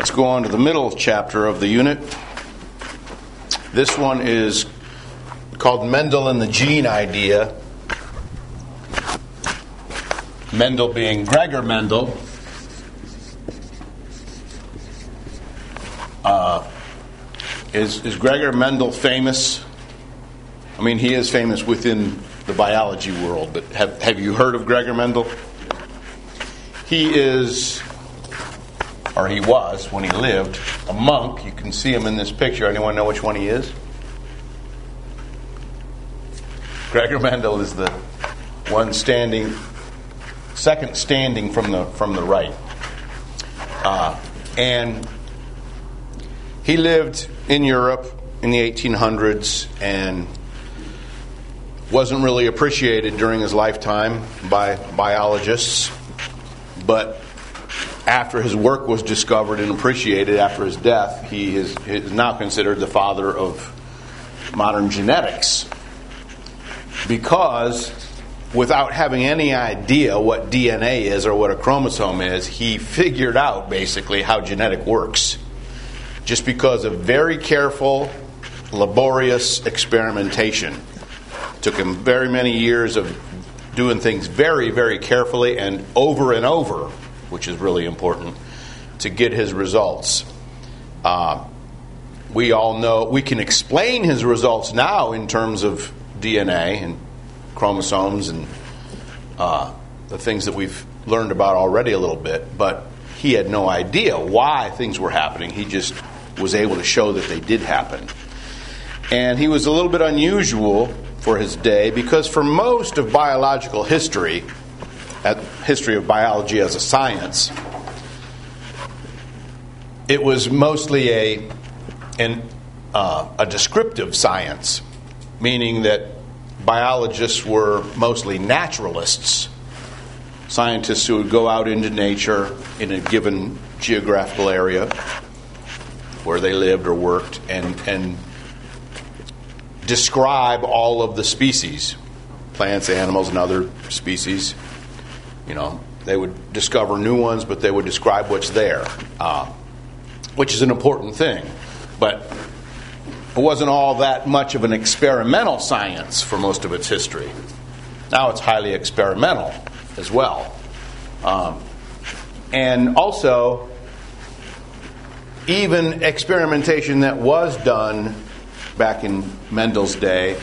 Let's go on to the middle chapter of the unit. This one is called Mendel and the Gene Idea. Mendel being Gregor Mendel. Is Gregor Mendel famous? I mean, he is famous within the biology world, but have you heard of Gregor Mendel? He is, or he was, when he lived, a monk. You can see him in this picture. Anyone know which one he is? Gregor Mendel is the one second standing from the right. And he lived in Europe in the 1800s and wasn't really appreciated during his lifetime by biologists. But after his work was discovered and appreciated after his death, he is now considered the father of modern genetics. Because without having any idea what DNA is or what a chromosome is, he figured out basically how genetic works. Just because of very careful, laborious experimentation. It took him very many years of doing things very, very carefully and over, which is really important, to get his results. We all know, we can explain his results now in terms of DNA and chromosomes and the things that we've learned about already a little bit, but he had no idea why things were happening. He just was able to show that they did happen. And he was a little bit unusual for his day because for most of biological history, history of biology as a science, it was mostly a descriptive science, meaning that biologists were mostly naturalists, scientists who would go out into nature in a given geographical area where they lived or worked and describe all of the species, plants, animals, and other species. You know, they would discover new ones, but they would describe what's there, which is an important thing. But it wasn't all that much of an experimental science for most of its history. Now it's highly experimental as well. And also, even experimentation that was done back in Mendel's day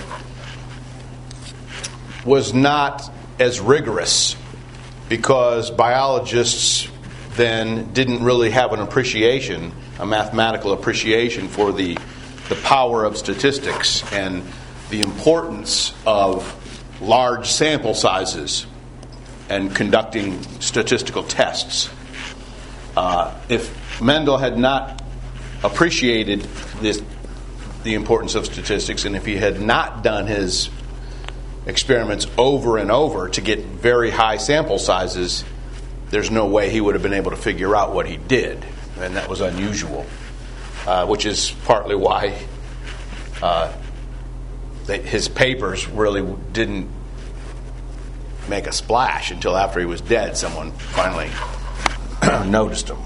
was not as rigorous because biologists then didn't really have an appreciation, a mathematical appreciation for the power of statistics and the importance of large sample sizes and conducting statistical tests. If Mendel had not appreciated the importance of statistics, and if he had not done his experiments over and over to get very high sample sizes, there's no way he would have been able to figure out what he did. And that was unusual, which is partly why his papers really didn't make a splash until after he was dead. Someone finally noticed him.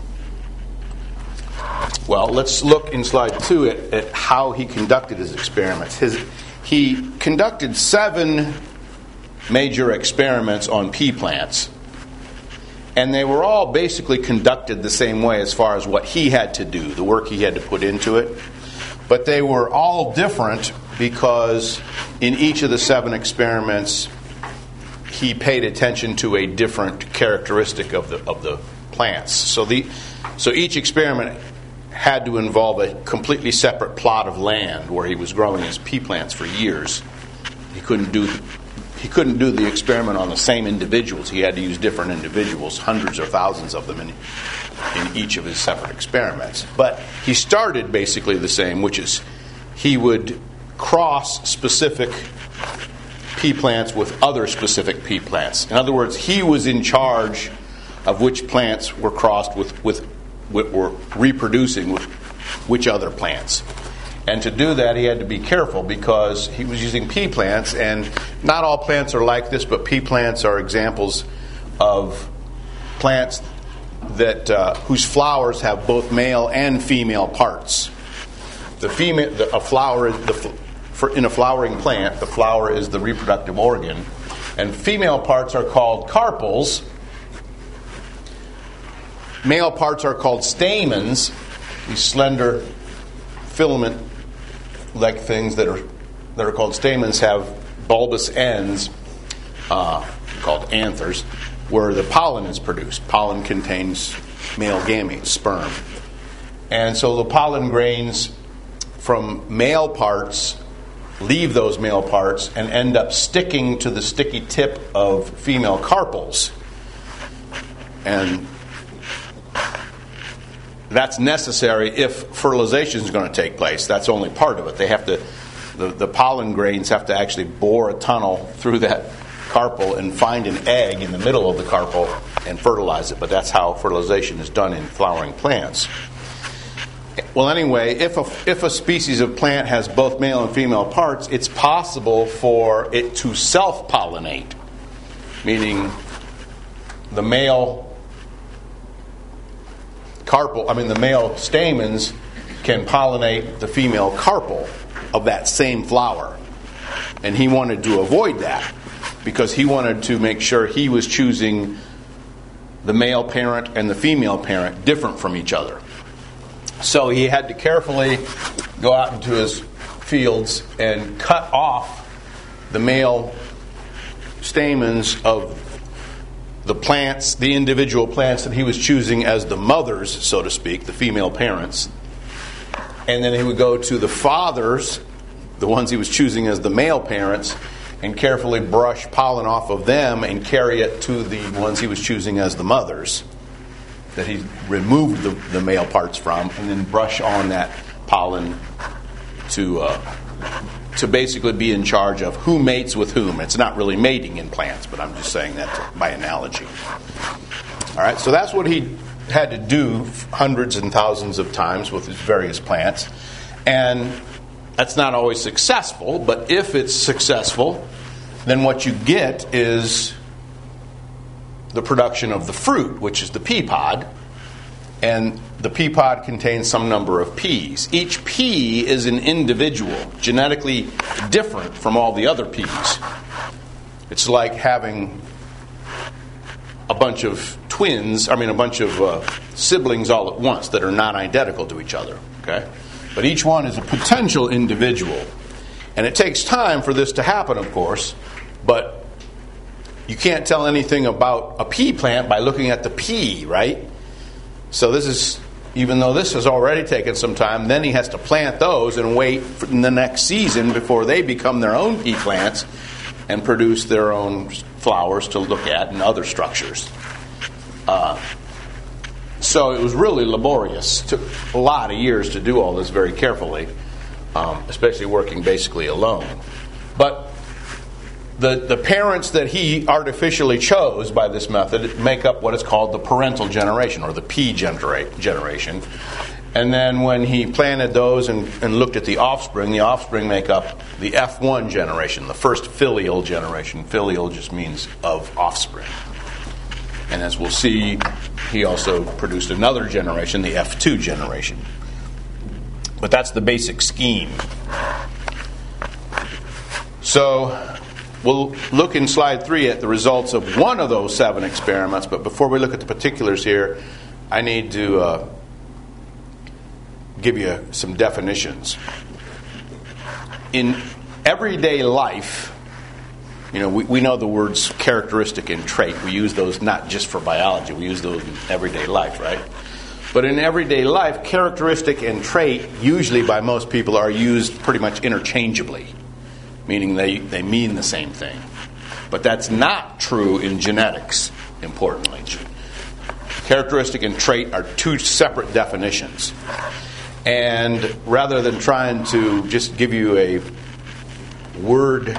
Well, let's look in slide 2 at how he conducted his experiments. He conducted 7 major experiments on pea plants. And they were all basically conducted the same way as far as what he had to do, the work he had to put into it. But they were all different because in each of the 7 experiments, he paid attention to a different characteristic of the plants. So each experiment had to involve a completely separate plot of land where he was growing his pea plants for years. He couldn't do the experiment on the same individuals. He had to use different individuals, hundreds or thousands of them in each of his separate experiments. But he started basically the same, which is he would cross specific pea plants with other specific pea plants. In other words, he was in charge of which plants were crossed with were reproducing with which other plants. And to do that, he had to be careful because he was using pea plants, and not all plants are like this, but pea plants are examples of plants whose flowers have both male and female parts. In a flowering plant, the flower is the reproductive organ, and female parts are called carpels. Male parts are called stamens. These slender filament-like things that are called stamens have bulbous ends, called anthers, where the pollen is produced. Pollen contains male gametes, sperm. And so the pollen grains from male parts leave those male parts and end up sticking to the sticky tip of female carpels. And that's necessary if fertilization is going to take place. That's only part of it. They have to, the pollen grains have to actually bore a tunnel through that carpel and find an egg in the middle of the carpel and fertilize it. But that's how fertilization is done in flowering plants. Well, anyway, if a species of plant has both male and female parts, it's possible for it to self-pollinate, meaning the male stamens can pollinate the female carpel of that same flower. And he wanted to avoid that because he wanted to make sure he was choosing the male parent and the female parent different from each other. So he had to carefully go out into his fields and cut off the male stamens of the plants, the individual plants that he was choosing as the mothers, so to speak, the female parents. And then he would go to the fathers, the ones he was choosing as the male parents, and carefully brush pollen off of them and carry it to the ones he was choosing as the mothers that he removed the male parts from, and then brush on that pollen to basically be in charge of who mates with whom. It's not really mating in plants, but I'm just saying that by analogy. All right, so that's what he had to do hundreds and thousands of times with his various plants. And that's not always successful, but if it's successful, then what you get is the production of the fruit, which is the pea pod. And the pea pod contains some number of peas. Each pea is an individual, genetically different from all the other peas. It's like having a bunch of siblings all at once that are not identical to each other. Okay? But each one is a potential individual. And it takes time for this to happen, of course, but you can't tell anything about a pea plant by looking at the pea, right? So even though this has already taken some time, then he has to plant those and wait for the next season before they become their own pea plants and produce their own flowers to look at and other structures. So it was really laborious. It took a lot of years to do all this very carefully, especially working basically alone. But the parents that he artificially chose by this method make up what is called the parental generation, or the pea generation. And then when he planted those and looked at the offspring make up the F1 generation, the first filial generation. Filial just means of offspring. And as we'll see, he also produced another generation, the F2 generation. But that's the basic scheme. So we'll look in slide 3 at the results of one of those 7 experiments, but before we look at the particulars here, I need to give you some definitions. In everyday life, we know the words characteristic and trait. We use those not just for biology, we use those in everyday life, right? But in everyday life, characteristic and trait, usually by most people, are used pretty much interchangeably, meaning they mean the same thing. But that's not true in genetics, importantly. Characteristic and trait are 2 separate definitions. And rather than trying to just give you a word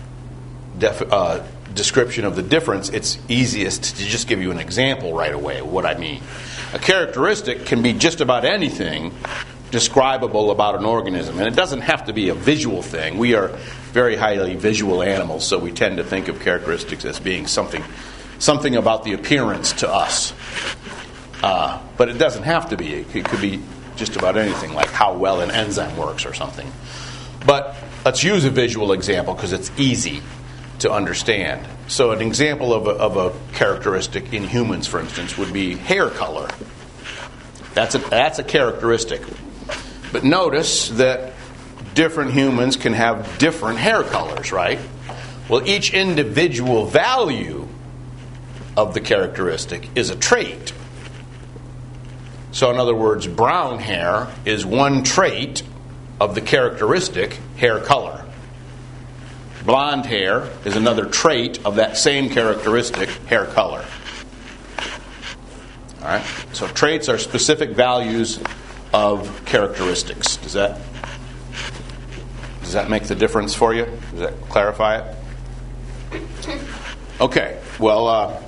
description of the difference, it's easiest to just give you an example right away of what I mean. A characteristic can be just about anything describable about an organism, and it doesn't have to be a visual thing. We are very highly visual animals, so we tend to think of characteristics as being something about the appearance to us. But it doesn't have to be. It could be just about anything, like how well an enzyme works or something. But let's use a visual example because it's easy to understand. So an example of a characteristic in humans, for instance, would be hair color. That's a characteristic. But notice that different humans can have different hair colors, right? Well, each individual value of the characteristic is a trait. So in other words, brown hair is one trait of the characteristic hair color. Blonde hair is another trait of that same characteristic hair color. All right? So traits are specific values of characteristics. Does that make the difference for you? Does that clarify it? Okay. Well,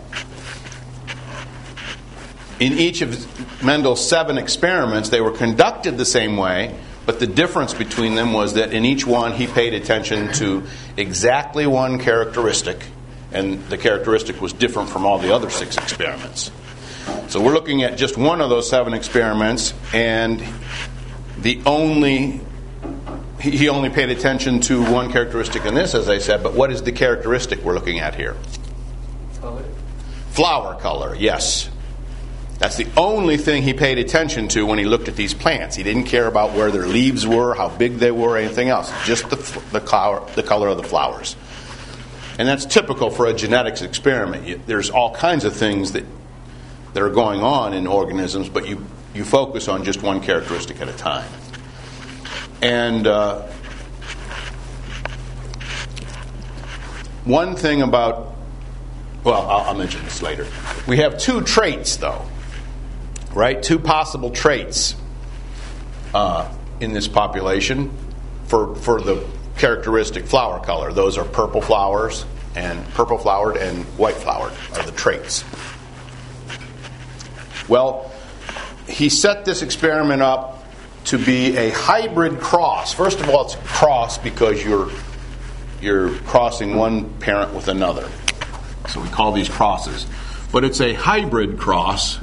in each of Mendel's 7 experiments, they were conducted the same way, but the difference between them was that in each one he paid attention to exactly one characteristic, and the characteristic was different from all the other 6 experiments. So we're looking at just one of those 7 experiments, and he only paid attention to one characteristic in this, as I said, but what is the characteristic we're looking at here? Color. Flower color, yes. That's the only thing he paid attention to when he looked at these plants. He didn't care about where their leaves were, how big they were, anything else. Just the color of the flowers. And that's typical for a genetics experiment. There's all kinds of things that are going on in organisms, but you focus on just one characteristic at a time. And one thing about, well, I'll mention this later. We have 2 traits, though, right? 2 possible traits in this population for the characteristic flower color. Those are purple flowered and white flowered are the traits. Well, he set this experiment up to be a hybrid cross. First of all, it's a cross because you're crossing one parent with another. So we call these crosses. But it's a hybrid cross.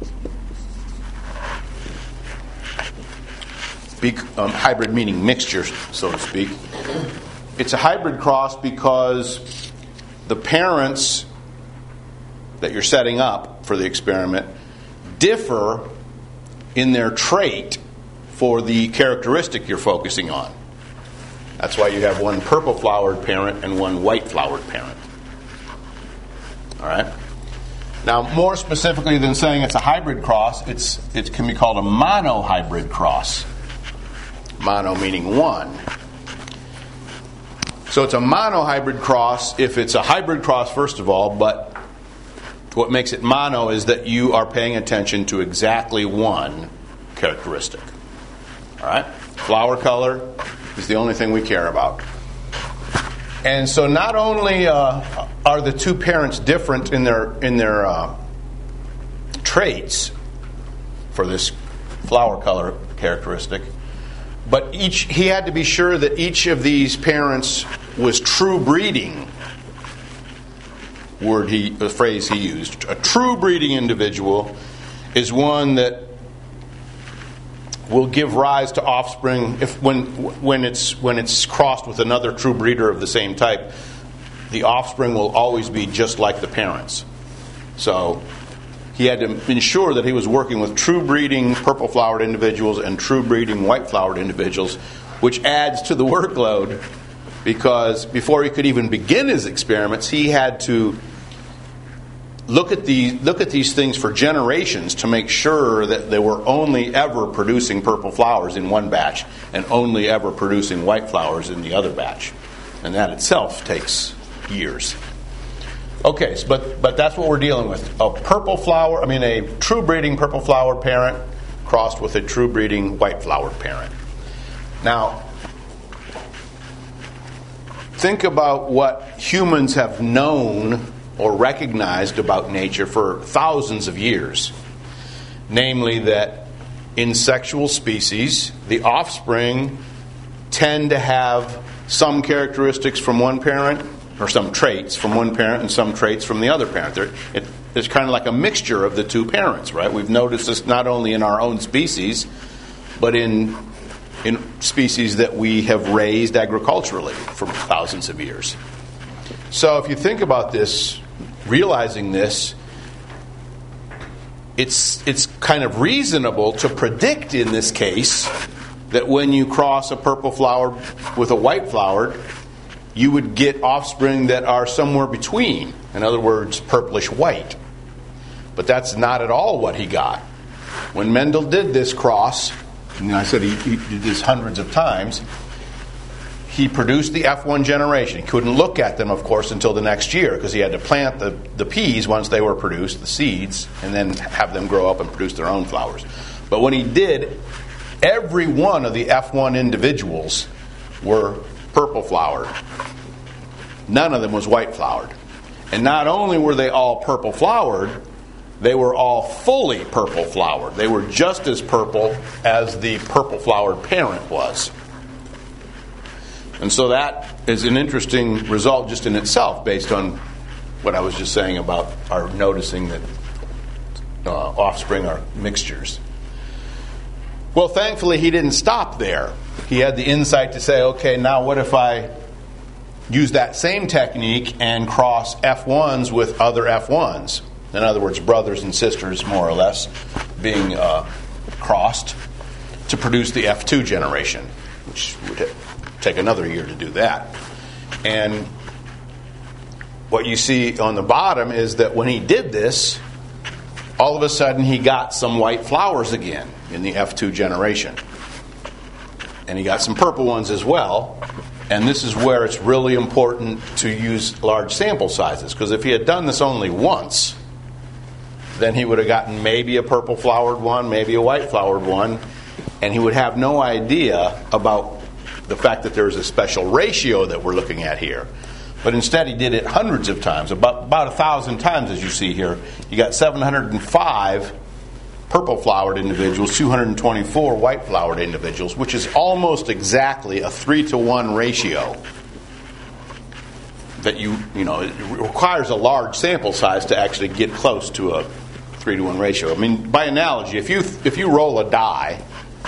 Hybrid meaning mixture, so to speak. It's a hybrid cross because the parents that you're setting up for the experiment differ in their trait for the characteristic you're focusing on. That's why you have one purple flowered parent and one white flowered parent. All right? Now, more specifically than saying it's a hybrid cross, it can be called a monohybrid cross. Mono meaning one. So it's a monohybrid cross if it's a hybrid cross, first of all, but what makes it mono is that you are paying attention to exactly one characteristic. All right? Flower color is the only thing we care about. And so not only are the 2 parents different in their traits for this flower color characteristic, but he had to be sure that each of these parents was true breeding. The phrase he used. A true breeding individual is one that will give rise to offspring when it's crossed with another true breeder of the same type. The offspring will always be just like the parents. So he had to ensure that he was working with true breeding purple flowered individuals and true breeding white flowered individuals, which adds to the workload because before he could even begin his experiments, he had to look at these things for generations to make sure that they were only ever producing purple flowers in one batch and only ever producing white flowers in the other batch. And that itself takes years. Okay, but that's what we're dealing with. A true breeding purple flower parent crossed with a true breeding white flowered parent. Now, think about what humans have known or recognized about nature for thousands of years. Namely that in sexual species, the offspring tend to have some characteristics from one parent, or some traits from one parent and some traits from the other parent. is kind of like a mixture of the two parents, right? We've noticed this not only in our own species, but in species that we have raised agriculturally for thousands of years. So if you think about this, realizing this, it's kind of reasonable to predict in this case that when you cross a purple flowered with a white flowered, you would get offspring that are somewhere between. In other words, purplish white. But that's not at all what he got. When Mendel did this cross, and I said he did this hundreds of times, he produced the F1 generation. He couldn't look at them, of course, until the next year because he had to plant the peas once they were produced, the seeds, and then have them grow up and produce their own flowers. But when he did, every one of the F1 individuals were purple flowered. None of them was white flowered. And not only were they all purple flowered, they were all fully purple flowered. They were just as purple as the purple flowered parent was. And so that is an interesting result just in itself based on what I was just saying about our noticing that offspring are mixtures. Well, thankfully he didn't stop there. He had the insight to say, okay, now what if I use that same technique and cross F1s with other F1s? In other words, brothers and sisters, more or less, being crossed to produce the F2 generation, which would take another year to do that. And what you see on the bottom is that when he did this, all of a sudden he got some white flowers again in the F2 generation. And he got some purple ones as well. And this is where it's really important to use large sample sizes, because if he had done this only once, then he would have gotten maybe a purple flowered one, maybe a white flowered one, and he would have no idea about the fact that there's a special ratio that we're looking at here. But instead he did it hundreds of times, about 1,000 times as you see here. You got 705 purple flowered individuals, 224 white flowered individuals, which is almost exactly a 3-to-1 ratio. That it requires a large sample size to actually get close to a 3-to-1 ratio. I mean, by analogy, if you roll a die,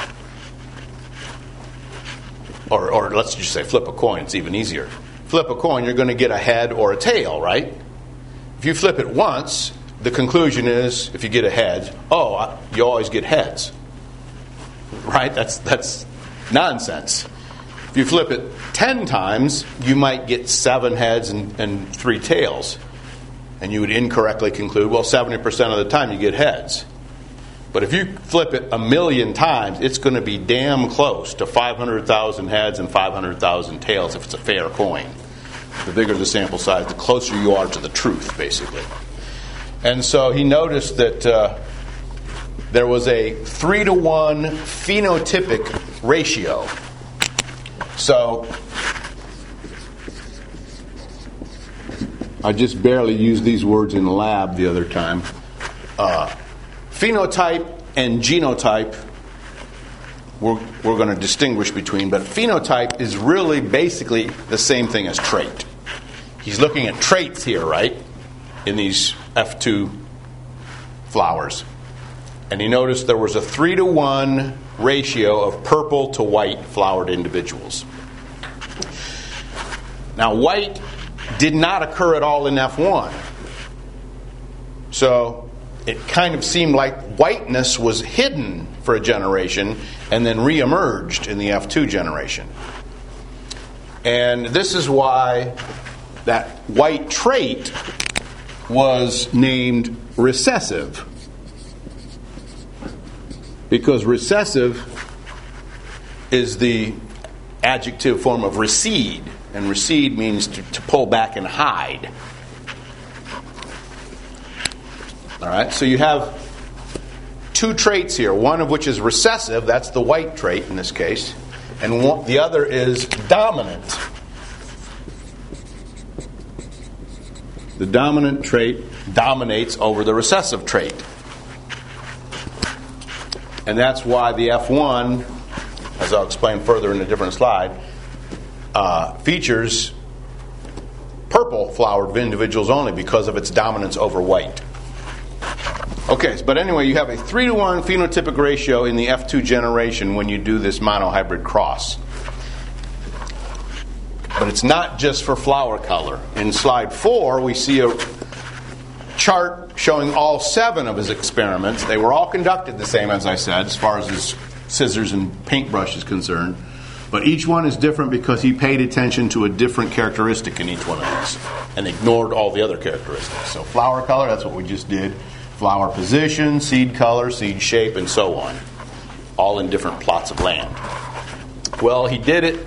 or let's just say flip a coin, it's even easier. Flip a coin, you're going to get a head or a tail, right? If you flip it once, the conclusion is, if you get a head, you always get heads. Right? That's nonsense. If you flip it 10 times, you might get 7 heads and 3 tails. And you would incorrectly conclude, 70% of the time you get heads. But if you flip it 1,000,000 times, it's going to be damn close to 500,000 heads and 500,000 tails if it's a fair coin. The bigger the sample size, the closer you are to the truth, basically. And so he noticed that there was a 3-to-1 phenotypic ratio. So I just barely used these words in the lab the other time. Phenotype and genotype we're going to distinguish between, but phenotype is really basically the same thing as trait. He's looking at traits here, right, in these F2 flowers. And he noticed there was a 3-to-1 ratio of purple to white flowered individuals. Now, white did not occur at all in F1. So it kind of seemed like whiteness was hidden for a generation and then reemerged in the F2 generation. And this is why that white trait was named recessive. Because recessive is the adjective form of recede. And recede means to pull back and hide. All right, so you have 2 traits here, one of which is recessive, that's the white trait in this case, and the other is dominant. The dominant trait dominates over the recessive trait. And that's why the F1, as I'll explain further in a different slide, features purple flowered individuals only because of its dominance over white. Okay, but anyway, you have a 3-to-1 phenotypic ratio in the F2 generation when you do this monohybrid cross. But it's not just for flower color. In slide 4, we see a chart showing all 7 of his experiments. They were all conducted the same, as I said, as far as his scissors and paintbrush is concerned. But each one is different because he paid attention to a different characteristic in each one of these and ignored all the other characteristics. So flower color, that's what we just did. Flower position, seed color, seed shape, and so on. All in different plots of land. Well, he did it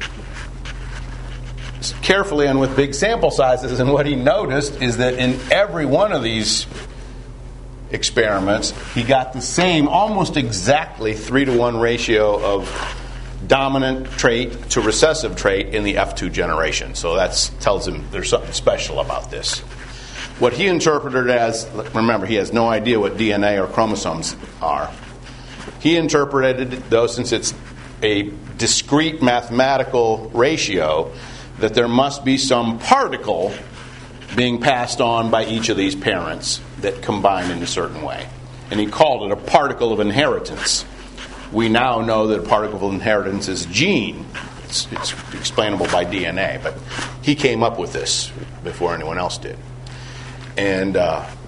carefully and with big sample sizes, and what he noticed is that in every one of these experiments, he got the same, almost exactly 3-to-1 ratio of dominant trait to recessive trait in the F2 generation. So that tells him there's something special about this. What he interpreted as, remember, he has no idea what DNA or chromosomes are. He interpreted, though, since it's a discrete mathematical ratio, that there must be some particle being passed on by each of these parents that combine in a certain way. And he called it a particle of inheritance. We now know that a particle of inheritance is a gene. It's explainable by DNA, but he came up with this before anyone else did. And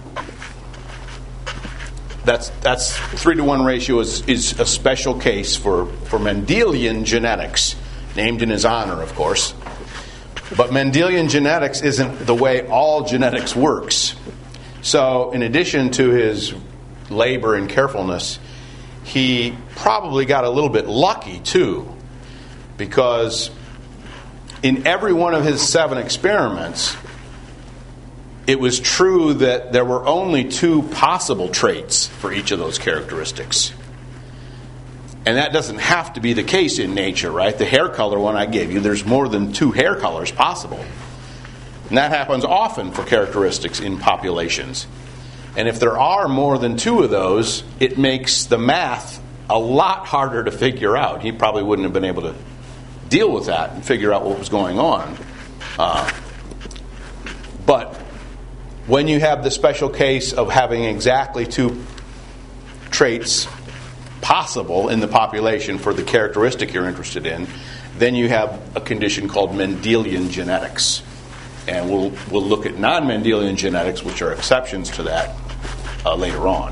that's 3-to-1 ratio is a special case for Mendelian genetics, named in his honor, of course. But Mendelian genetics isn't the way all genetics works. So in addition to his labor and carefulness, he probably got a little bit lucky too, because in every one of his 7 experiments, it was true that there were only 2 possible traits for each of those characteristics. And that doesn't have to be the case in nature, right? The hair color one I gave you, there's more than 2 hair colors possible. And that happens often for characteristics in populations. And if there are more than 2 of those, it makes the math a lot harder to figure out. He probably wouldn't have been able to deal with that and figure out what was going on. But when you have the special case of having exactly 2 traits possible in the population for the characteristic you're interested in, then you have a condition called Mendelian genetics. And we'll look at non-Mendelian genetics, which are exceptions to that, later on.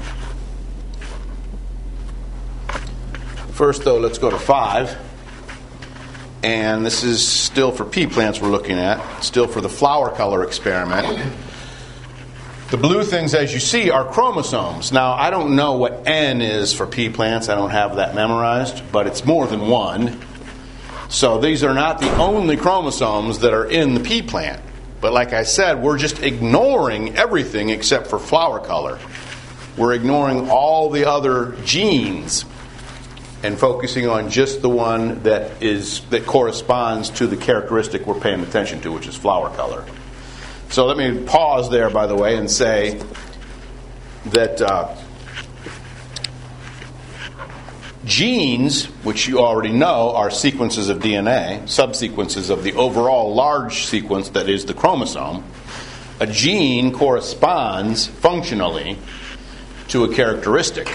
First, though, let's go to 5. And this is still for pea plants we're looking at, still for the flower color experiment. The blue things, as you see, are chromosomes. Now, I don't know what N is for pea plants. I don't have that memorized, but it's more than 1. So these are not the only chromosomes that are in the pea plant. But like I said, we're just ignoring everything except for flower color. We're ignoring all the other genes and focusing on just the one that corresponds to the characteristic we're paying attention to, which is flower color. So let me pause there, by the way, and say that genes, which you already know are sequences of DNA, subsequences of the overall large sequence that is the chromosome, a gene corresponds functionally to a characteristic,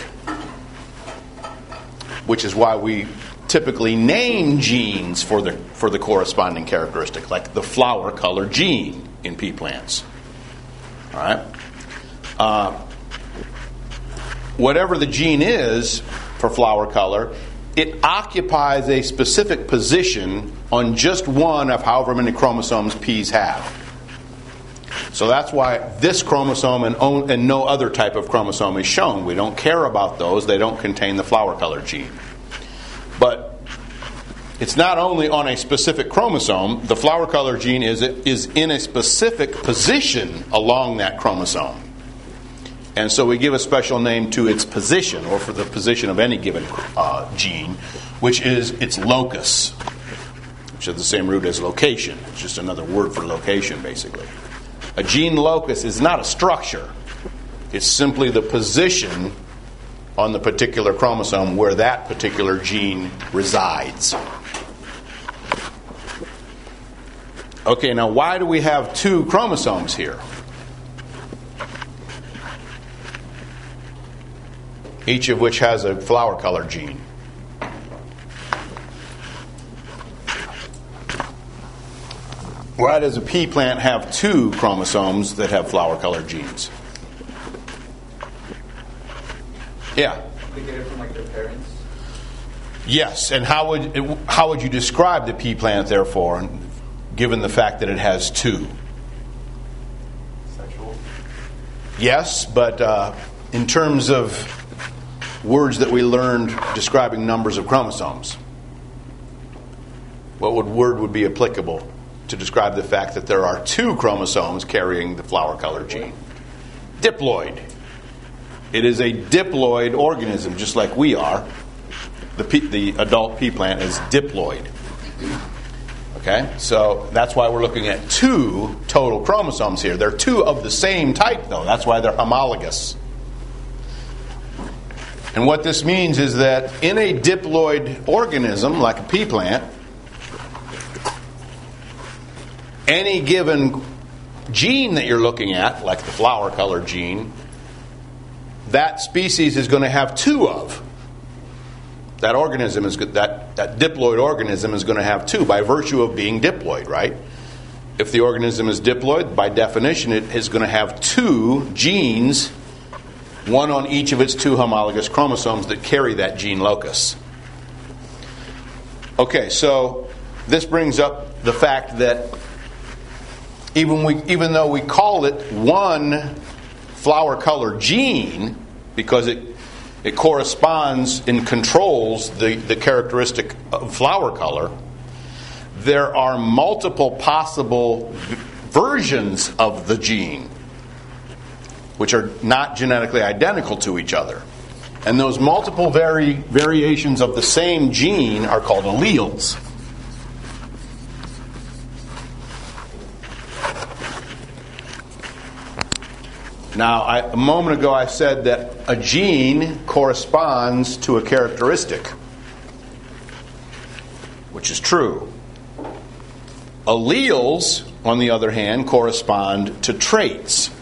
which is why we typically name genes for the corresponding characteristic, like the flower color gene in pea plants. All right? Whatever the gene is for flower color, it occupies a specific position on just one of however many chromosomes peas have. So that's why this chromosome and no other type of chromosome is shown. We don't care about those. They don't contain the flower color gene. But it's not only on a specific chromosome. The flower color gene is in a specific position along that chromosome. And so we give a special name to its position, or for the position of any given gene, which is its locus, which is the same root as location. It's just another word for location, basically. A gene locus is not a structure. It's simply the position on the particular chromosome where that particular gene resides. Okay, now why do we have 2 chromosomes here? each of which has a flower color gene. Why does a pea plant have 2 chromosomes that have flower color genes? Yeah. They get it from like their parents. Yes, and how would you describe the pea plant, therefore, given the fact that it has 2? Sexual. Yes, but in terms of words that we learned describing numbers of chromosomes, what word would be applicable to describe the fact that there are 2 chromosomes carrying the flower color gene? Diploid. It is a diploid organism, just like we are. The adult pea plant is diploid. Okay, so that's why we're looking at 2 total chromosomes here. They're 2 of the same type, though. That's why they're homologous. And what this means is that in a diploid organism, like a pea plant, any given gene that you're looking at, like the flower color gene, that species is going to have 2 of. That organism is that diploid organism is going to have 2 by virtue of being diploid, right? If the organism is diploid, by definition, it is going to have 2 genes, one on each of its 2 homologous chromosomes that carry that gene locus. Okay, so this brings up the fact that even though we call it one flower color gene, because it corresponds and controls the characteristic of flower color, there are multiple possible versions of the gene which are not genetically identical to each other. And those multiple variations of the same gene are called alleles. Now, a moment ago I said that a gene corresponds to a characteristic, which is true. Alleles, on the other hand, correspond to traits.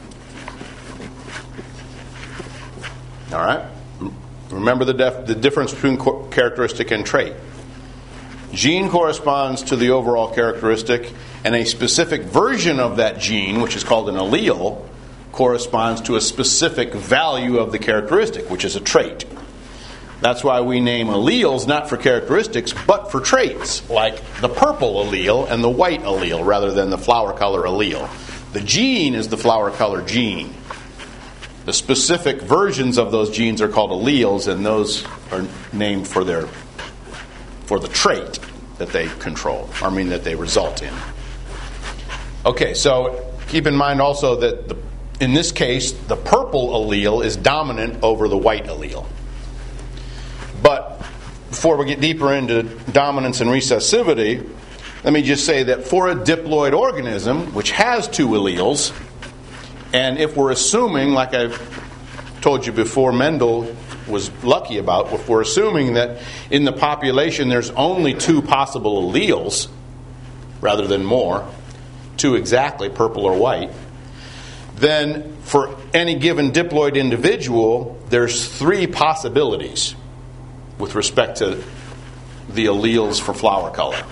All right? Remember the difference between characteristic and trait. Gene corresponds to the overall characteristic, and a specific version of that gene, which is called an allele, corresponds to a specific value of the characteristic, which is a trait. That's why we name alleles not for characteristics, but for traits, like the purple allele and the white allele, rather than the flower color allele. The gene is the flower color gene. The specific versions of those genes are called alleles, and those are named for the trait that they control, that they result in. Okay, so keep in mind also that in this case, the purple allele is dominant over the white allele. But before we get deeper into dominance and recessivity, let me just say that for a diploid organism, which has 2 alleles, and if we're assuming, like I've told you before Mendel was lucky about, if we're assuming that in the population there's only 2 possible alleles, rather than more, 2 exactly, purple or white, then for any given diploid individual, there's 3 possibilities with respect to the alleles for flower color.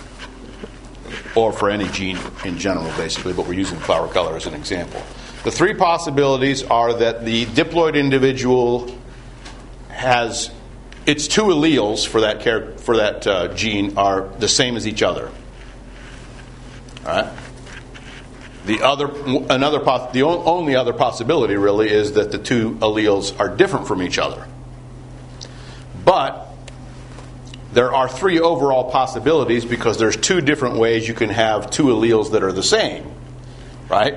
Or for any gene in general, basically, but we're using flower color as an example. The 3 possibilities are that the diploid individual has its 2 alleles for that gene are the same as each other. All right? The only other possibility really is that the 2 alleles are different from each other. But there are 3 overall possibilities because there's 2 different ways you can have 2 alleles that are the same. Right?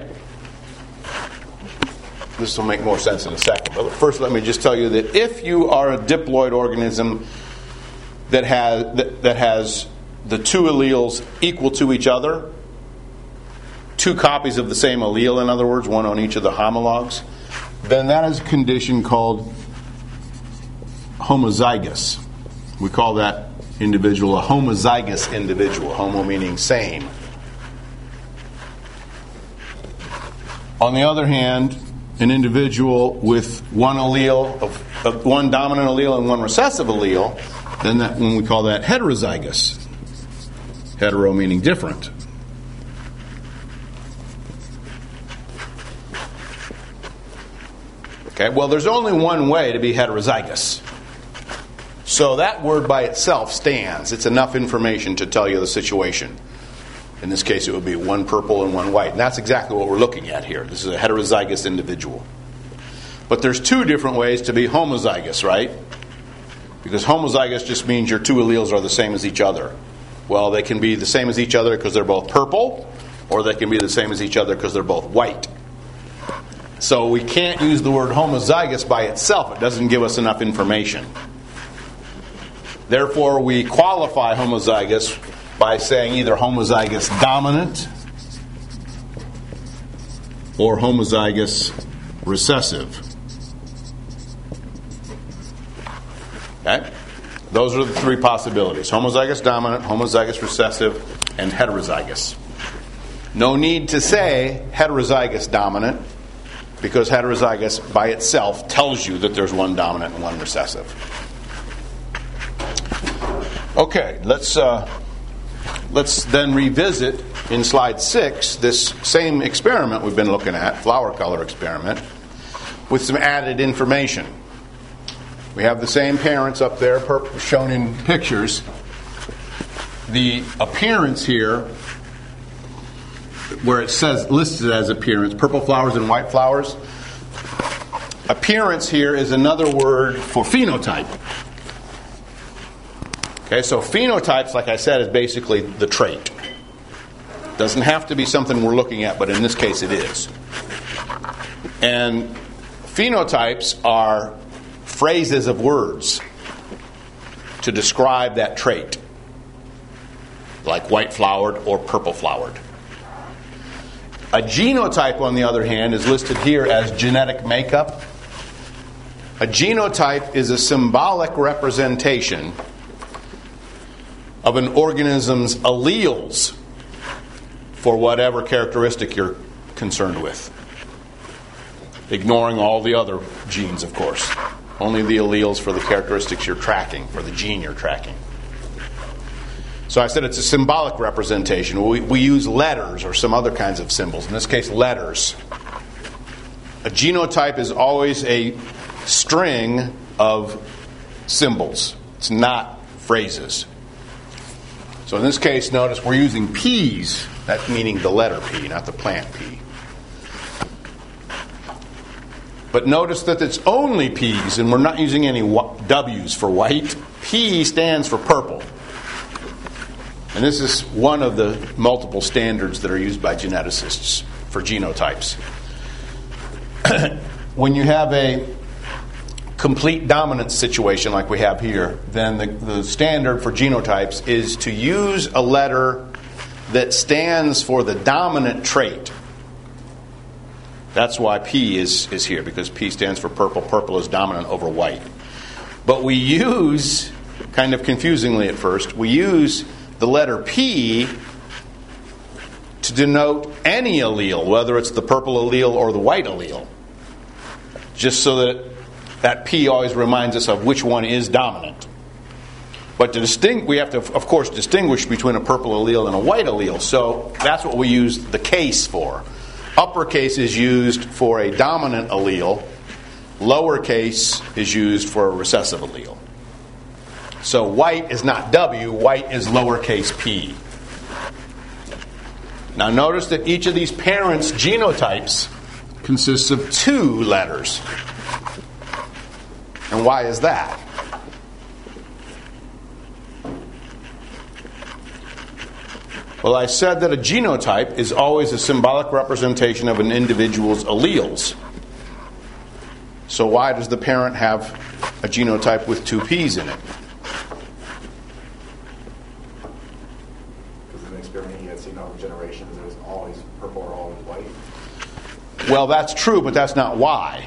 This will make more sense in a second. But first let me just tell you that if you are a diploid organism that has the 2 alleles equal to each other, 2 copies of the same allele, in other words, one on each of the homologs, then that is a condition called homozygous. We call that individual a homozygous individual, homo meaning same. On the other hand, an individual with 1 allele of one dominant allele and one recessive allele, then when we call that heterozygous. Hetero meaning different. Okay, well, there's only one way to be heterozygous. So that word by itself stands. It's enough information to tell you the situation. In this case, it would be one purple and one white. And that's exactly what we're looking at here. This is a heterozygous individual. But there's two different ways to be homozygous, right? Because homozygous just means your two alleles are the same as each other. Well, they can be the same as each other because they're both purple, or they can be the same as each other because they're both white. So we can't use the word homozygous by itself. It doesn't give us enough information. Therefore, we qualify homozygous by saying either homozygous dominant or homozygous recessive. Okay? Those are the three possibilities. Homozygous dominant, homozygous recessive, and heterozygous. No need to say heterozygous dominant, because heterozygous by itself tells you that there's one dominant and one recessive. Okay, let's then revisit in slide 6 this same experiment we've been looking at, flower color experiment, with some added information. We have the same parents up there shown in pictures. The appearance here, where it says listed as appearance, purple flowers and white flowers. Appearance here is another word for phenotype. Okay, so phenotypes, like I said, is basically the trait. Doesn't have to be something we're looking at, but in this case it is. And phenotypes are phrases of words to describe that trait, like white flowered or purple flowered. A genotype, on the other hand, is listed here as genetic makeup. A genotype is a symbolic representation of an organism's alleles for whatever characteristic you're concerned with. Ignoring all the other genes, of course. Only the alleles for the characteristics you're tracking, for the gene you're tracking. So I said it's a symbolic representation. We use letters or some other kinds of symbols. In this case, letters. A genotype is always a string of symbols. It's not phrases. So in this case, notice we're using P's. That meaning the letter P, not the plant P. But notice that it's only P's, and we're not using any W's for white. P stands for purple. And this is one of the multiple standards that are used by geneticists for genotypes. When you have a complete dominance situation like we have here, then the standard for genotypes is to use a letter that stands for the dominant trait. That's why P is here, because P stands for purple. Purple is dominant over white. But we use, kind of confusingly at first, we use the letter P to denote any allele, whether it's the purple allele or the white allele. Just so that P always reminds us of which one is dominant. But we have to, of course, distinguish between a purple allele and a white allele. So that's what we use the case for. Uppercase is used for a dominant allele. Lowercase is used for a recessive allele. So white is not W, white is lowercase p. Now notice that each of these parents' genotypes consists of 2 letters. And why is that? Well, I said that a genotype is always a symbolic representation of an individual's alleles. So why does the parent have a genotype with 2 P's in it? Because in the experiment you had seen over generations, it was always purple or always white. Well, that's true, but that's not why.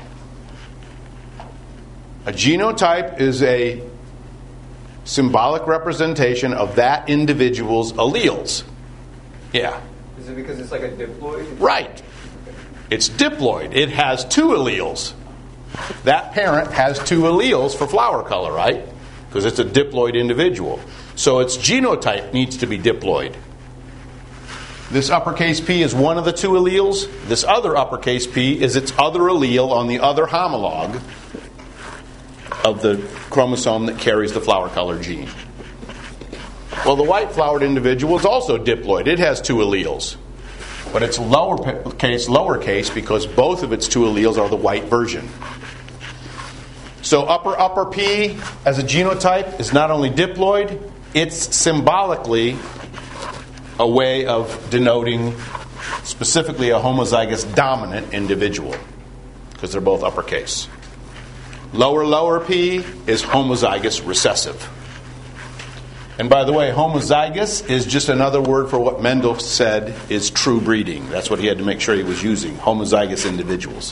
A genotype is a symbolic representation of that individual's alleles. Yeah. Is it because it's like a diploid? Right. It's diploid. It has 2 alleles. that parent has 2 alleles for flower color, right? Because it's a diploid individual. So its genotype needs to be diploid. This uppercase P is one of the 2 alleles. This other uppercase P is its other allele on the other homologue of the chromosome that carries the flower color gene. Well, the white-flowered individual is also diploid. It has 2 alleles. But it's lowercase because both of its 2 alleles are the white version. So upper P as a genotype is not only diploid, it's symbolically a way of denoting specifically a homozygous dominant individual because they're both uppercase. Lower P is homozygous recessive. And by the way, homozygous is just another word for what Mendel said is true breeding. That's what he had to make sure he was using, homozygous individuals.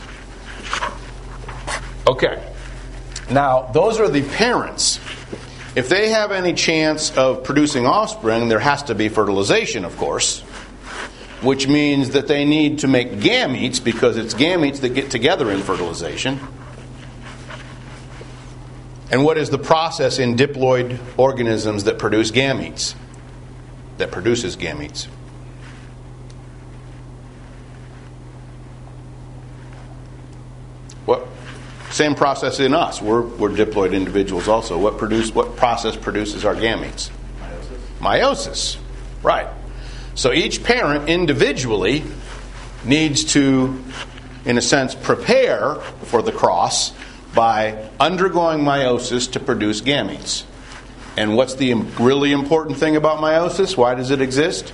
Okay. Now, those are the parents. If they have any chance of producing offspring, there has to be fertilization, of course, which means that they need to make gametes because it's gametes that get together in fertilization. And what is the process in diploid organisms that produce gametes? That produces gametes? What? Same process in us. We're diploid individuals also. What process produces our gametes? Meiosis. Right. So each parent individually needs to, in a sense, prepare for the cross by undergoing meiosis to produce gametes. And what's the really important thing about meiosis? Why does it exist?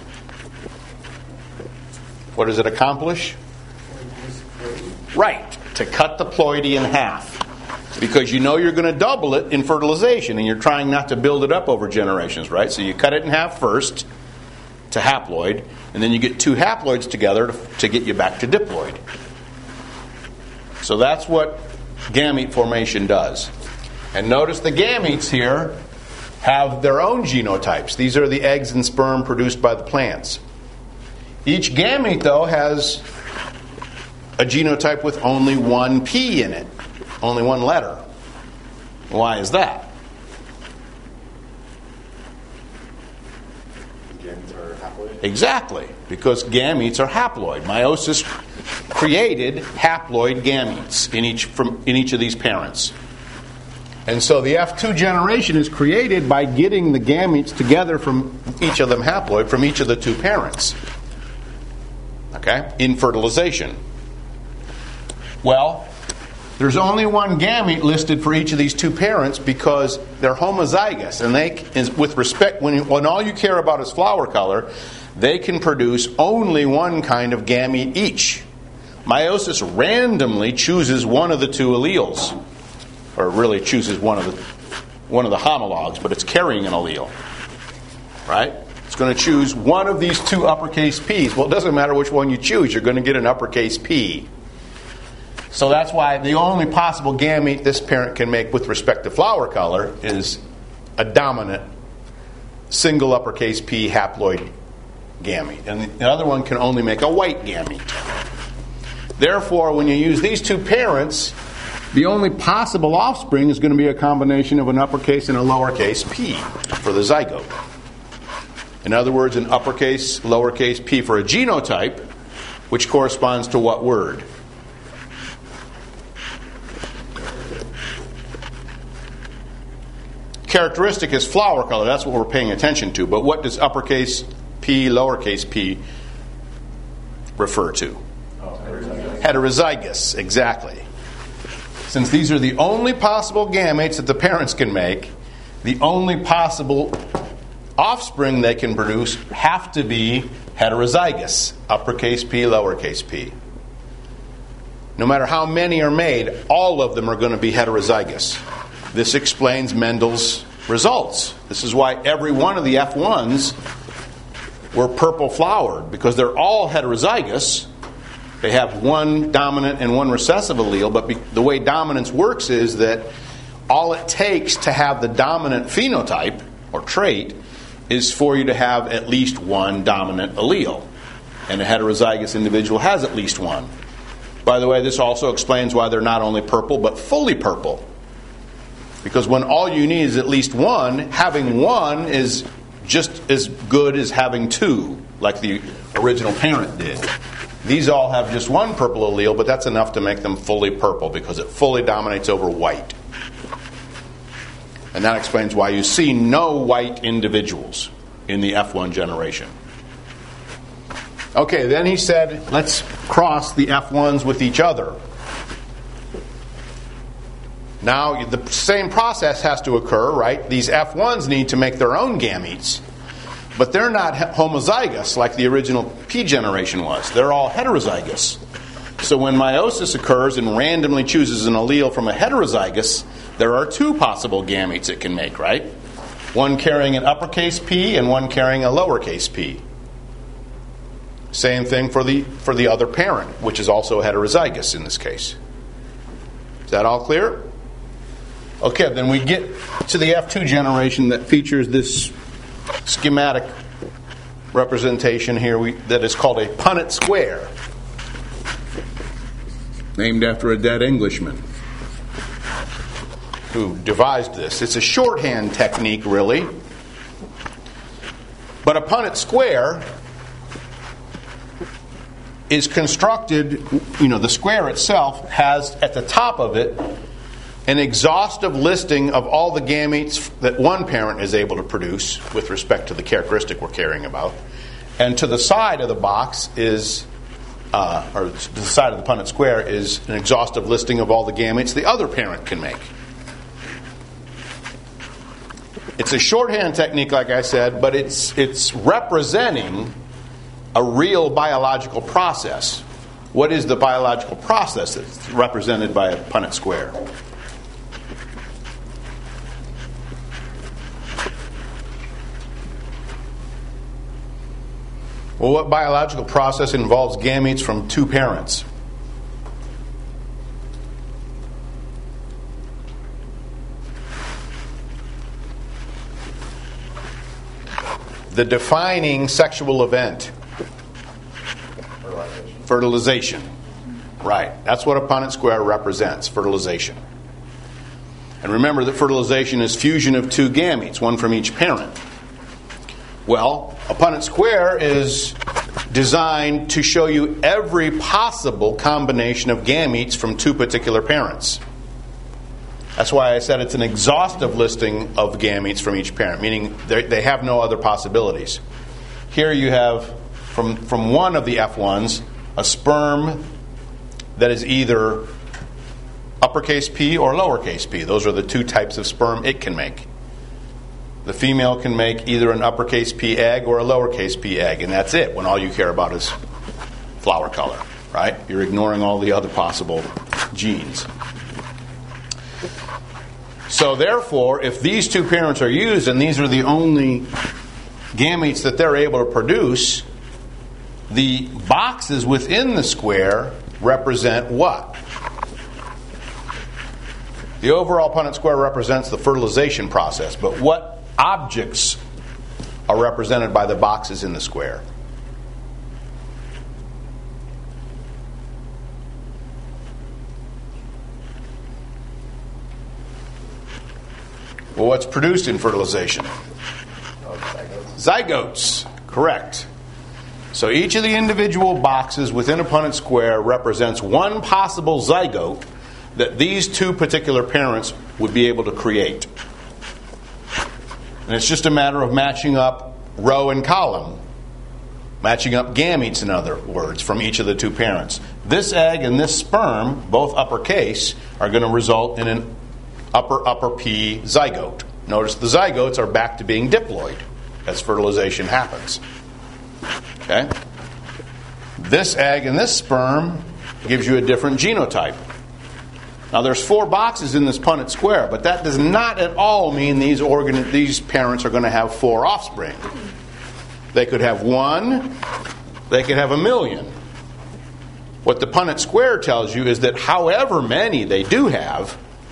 What does it accomplish? Right, to cut the ploidy in half. Because you know you're going to double it in fertilization, and you're trying not to build it up over generations, right? So you cut it in half first to haploid, and then you get 2 haploids together to get you back to diploid. So that's what gamete formation does. And notice the gametes here have their own genotypes. These are the eggs and sperm produced by the plants. Each gamete, though, has a genotype with only 1 P in it, only 1 letter. Why is that? Gametes are haploid? Exactly, because gametes are haploid. Meiosis created haploid gametes in each of these parents. And so the F2 generation is created by getting the gametes together from each of them haploid from each of the 2 parents. Okay? In fertilization. Well, there's only 1 gamete listed for each of these 2 parents because they're homozygous, and with respect, when all you care about is flower color, they can produce only 1 kind of gamete each. Meiosis randomly chooses one of the 2 alleles, or really chooses one of the homologs, but it's carrying an allele, right? It's going to choose one of these 2 uppercase P's. Well, it doesn't matter which one you choose; you're going to get an uppercase P. So that's why the only possible gamete this parent can make with respect to flower color is a dominant single uppercase P haploid gamete. And the other one can only make a white gamete. Therefore, when you use these 2 parents, the only possible offspring is going to be a combination of an uppercase and a lowercase p for the zygote. In other words, an uppercase, lowercase p for a genotype, which corresponds to what word? Characteristic is flower color. That's what we're paying attention to. But what does uppercase p, lowercase p refer to? Heterozygous, exactly. Since these are the only possible gametes that the parents can make, the only possible offspring they can produce have to be heterozygous, uppercase p, lowercase p. No matter how many are made, all of them are going to be heterozygous. This explains Mendel's results. This is why every one of the F1s were purple flowered, because they're all heterozygous. They have 1 dominant and 1 recessive allele, but the way dominance works is that all it takes to have the dominant phenotype or trait is for you to have at least 1 dominant allele. And a heterozygous individual has at least 1. By the way, this also explains why they're not only purple, but fully purple. Because when all you need is at least one, having one is just as good as having two, like the original parent did. These all have just one purple allele, but that's enough to make them fully purple because it fully dominates over white. And that explains why you see no white individuals in the F1 generation. Okay, then he said, let's cross the F1s with each other. Now, the same process has to occur, right? These F1s need to make their own gametes, but they're not homozygous like the original P generation was. They're all heterozygous. So when meiosis occurs and randomly chooses an allele from a heterozygous, there are two possible gametes it can make, right? One carrying an uppercase P and one carrying a lowercase p. Same thing for the other parent, which is also heterozygous in this case. Is that all clear? Okay, then we get to the F2 generation that features this schematic representation here that is called a Punnett square, named after a dead Englishman who devised this. It's a shorthand technique, really. But a Punnett square is constructed, the square itself has at the top of it an exhaustive listing of all the gametes that one parent is able to produce with respect to the characteristic we're caring about. And to the side of the box is, or to the side of the Punnett square is an exhaustive listing of all the gametes the other parent can make. It's a shorthand technique, like I said, but it's representing a real biological process. What is the biological process that's represented by a Punnett square? Well, what biological process involves gametes from two parents? The defining sexual event. Fertilization. Right. That's what a Punnett square represents, fertilization. And remember that fertilization is fusion of two gametes, one from each parent. Well, a Punnett square is designed to show you every possible combination of gametes from two particular parents. That's why I said it's an exhaustive listing of gametes from each parent, meaning they have no other possibilities. Here you have, from one of the F1s, a sperm that is either uppercase P or lowercase p. Those are the two types of sperm it can make. The female can make either an uppercase P egg or a lowercase p egg, and that's it when all you care about is flower color, right? You're ignoring all the other possible genes. So therefore, if these two parents are used and these are the only gametes that they're able to produce, the boxes within the square represent what? The overall Punnett square represents the fertilization process, but what objects are represented by the boxes in the square? Well, what's produced in fertilization? Zygotes. Correct. So each of the individual boxes within a Punnett square represents one possible zygote that these two particular parents would be able to create. And it's just a matter of matching up row and column. Matching up gametes, in other words, from each of the two parents. This egg and this sperm, both uppercase, are going to result in an upper P zygote. Notice the zygotes are back to being diploid as fertilization happens. Okay? This egg and this sperm gives you a different genotype. Now there's 4 boxes in this Punnett square, but that does not at all mean these parents are going to have 4 offspring. They could have 1, they could have 1,000,000. What the Punnett square tells you is that however many they do have,